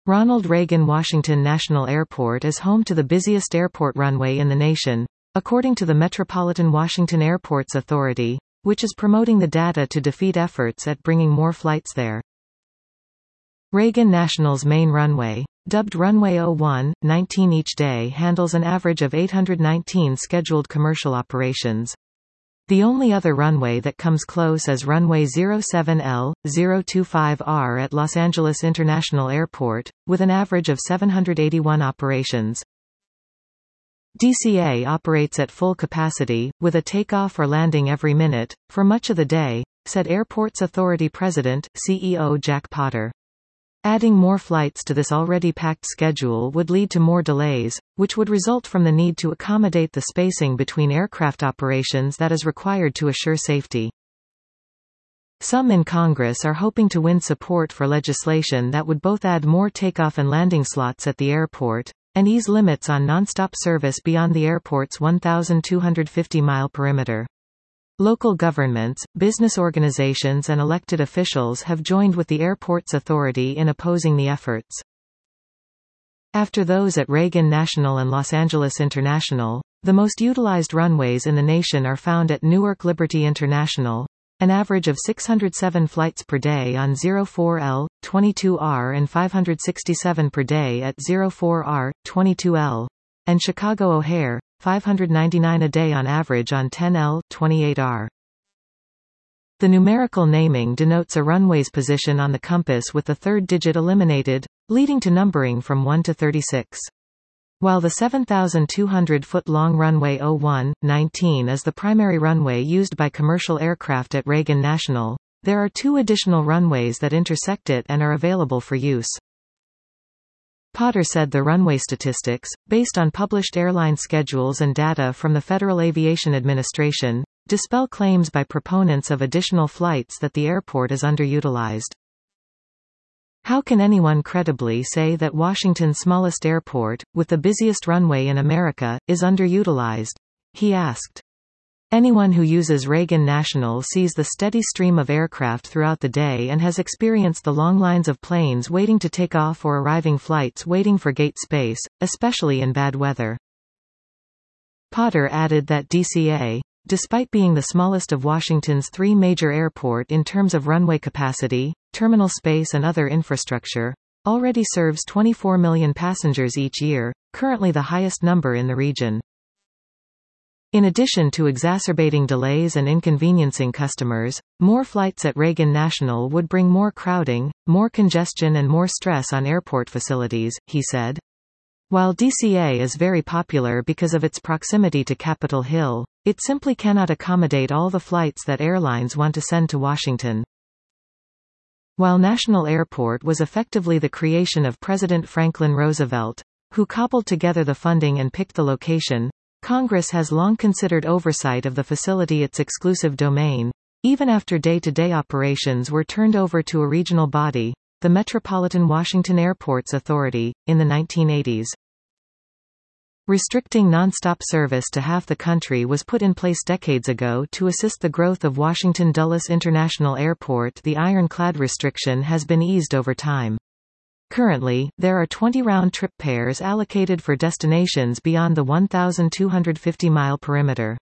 Ronald Reagan Washington National Airport is home to the busiest airport runway in the nation, according to the Metropolitan Washington Airports Authority, which is promoting the data to defeat efforts at bringing more flights there. Reagan National's main runway, dubbed Runway 01, 19 each day, handles an average of 819 scheduled commercial operations. The only other runway that comes close is Runway 07L, 025R at Los Angeles International Airport, with an average of 781 operations. DCA operates at full capacity, with a takeoff or landing every minute, for much of the day, said Airports Authority President, CEO Jack Potter. Adding more flights to this already packed schedule would lead to more delays, which would result from the need to accommodate the spacing between aircraft operations that is required to assure safety. Some in Congress are hoping to win support for legislation that would both add more takeoff and landing slots at the airport, and ease limits on nonstop service beyond the airport's 1,250-mile perimeter. Local governments, business organizations and elected officials have joined with the Airports Authority in opposing the efforts. After those at Reagan National and Los Angeles International, the most utilized runways in the nation are found at Newark Liberty International, an average of 607 flights per day on 04L, 22R and 567 per day at 04R, 22L, and Chicago O'Hare, 599 a day on average on 10L, 28R. The numerical naming denotes a runway's position on the compass with the third digit eliminated, leading to numbering from 1 to 36. While the 7,200-foot-long runway 01, 19 is the primary runway used by commercial aircraft at Reagan National, there are two additional runways that intersect it and are available for use. Potter said the runway statistics, based on published airline schedules and data from the Federal Aviation Administration, dispel claims by proponents of additional flights that the airport is underutilized. How can anyone credibly say that Washington's smallest airport, with the busiest runway in America, is underutilized? He asked. Anyone who uses Reagan National sees the steady stream of aircraft throughout the day and has experienced the long lines of planes waiting to take off or arriving flights waiting for gate space, especially in bad weather. Potter added that DCA, despite being the smallest of Washington's three major airports in terms of runway capacity, terminal space and other infrastructure, already serves 24 million passengers each year, currently the highest number in the region. In addition to exacerbating delays and inconveniencing customers, more flights at Reagan National would bring more crowding, more congestion and more stress on airport facilities, he said. While DCA is very popular because of its proximity to Capitol Hill, it simply cannot accommodate all the flights that airlines want to send to Washington. While National Airport was effectively the creation of President Franklin Roosevelt, who cobbled together the funding and picked the location, Congress has long considered oversight of the facility its exclusive domain, even after day-to-day operations were turned over to a regional body, the Metropolitan Washington Airports Authority, in the 1980s. Restricting nonstop service to half the country was put in place decades ago to assist the growth of Washington Dulles International Airport. The ironclad restriction has been eased over time. Currently, there are 20 round-trip pairs allocated for destinations beyond the 1,250-mile perimeter.